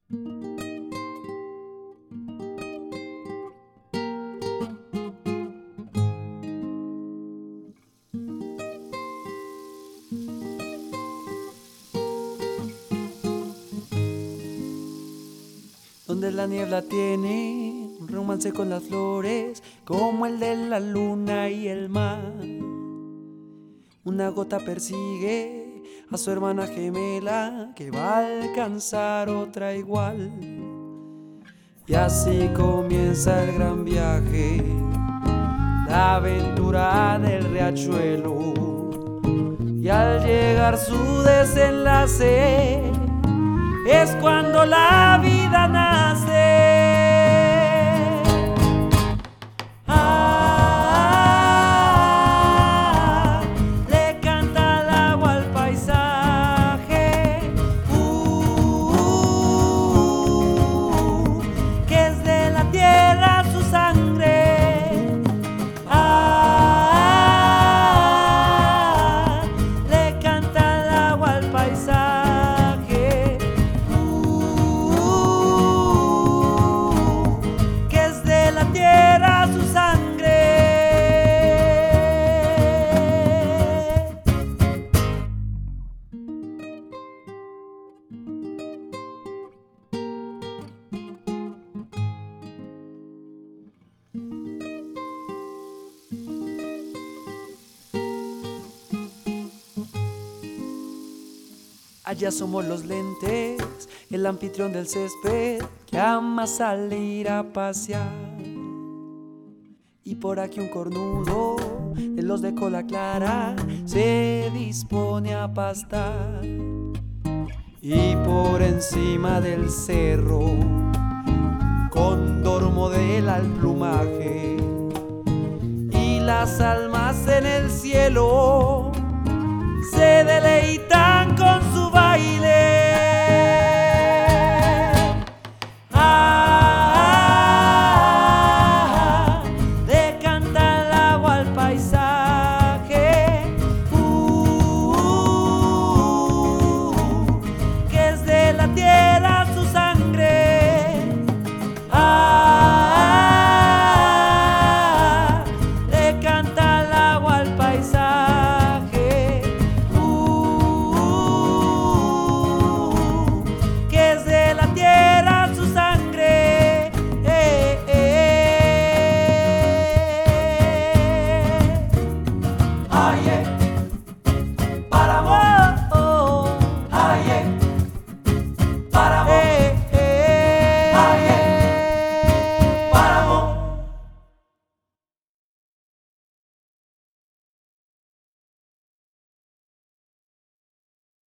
Donde la niebla tiene un romance con las flores, como el de la luna y el mar. Una gota persigue a su hermana gemela, que va a alcanzar otra igual. Y así comienza el gran viaje, la aventura del riachuelo. Y al llegar su desenlace, es cuando la vida nace. Le canta el agua al paisaje, que es de la tierra su sangre. Le canta el agua al paisaje, que es de la tierra su sangre. Allá somos los lentes, el anfitrión del césped que ama salir a pasear. Y por aquí un cornudo de los de cola clara se dispone a pastar. Y por encima del cerro, cóndor modela el plumaje, y las almas en el cielo